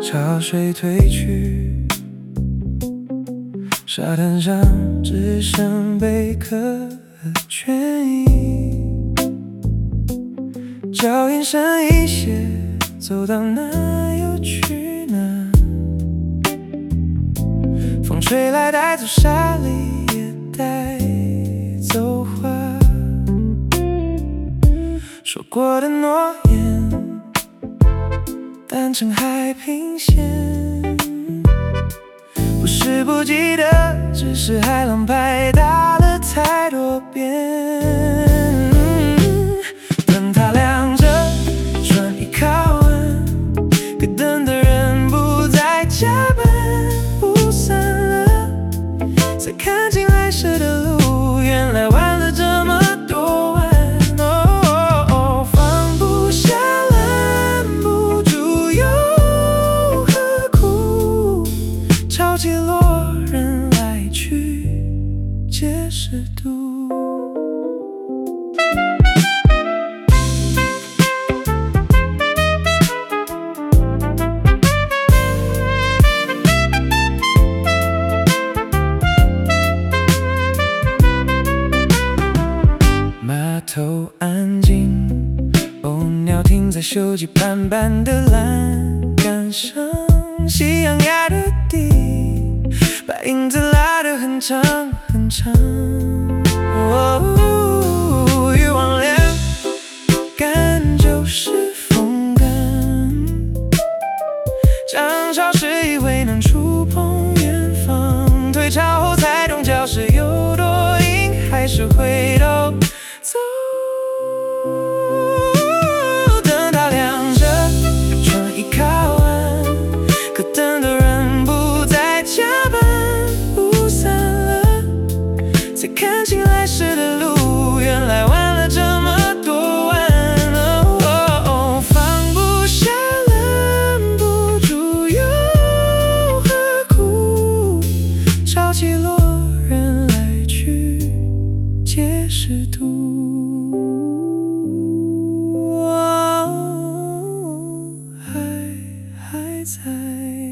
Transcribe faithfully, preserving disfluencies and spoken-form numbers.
潮水退去，沙滩上只剩贝壳和倦意。脚印深一些，走到哪又去哪？风吹来带走沙粒，也带走花。说过的诺言，单程海平线，不是不记得，只是海浪拍打了太多遍。灯塔亮着，船已靠岸，可等的人不再加班，不散了，才看清来时的路，原来弯了这么多弯。哦，放不下，拦不住，又何苦？潮起落，人来去，皆是渡。码头安静，候鸟停在锈迹斑斑的栏杆上，夕阳压的低，把影子拉得很长很长。哦，欲望连干就是风干，涨潮时以为能触碰远方，退潮后才懂礁石有多硬，还是回头走。灯塔亮着，船已靠岸，可等的人不再加班，不散了，才看清来时的路，原来弯了这么多弯。哦，放不下，拦不住，又何苦？潮起落，人来去，皆是渡。还在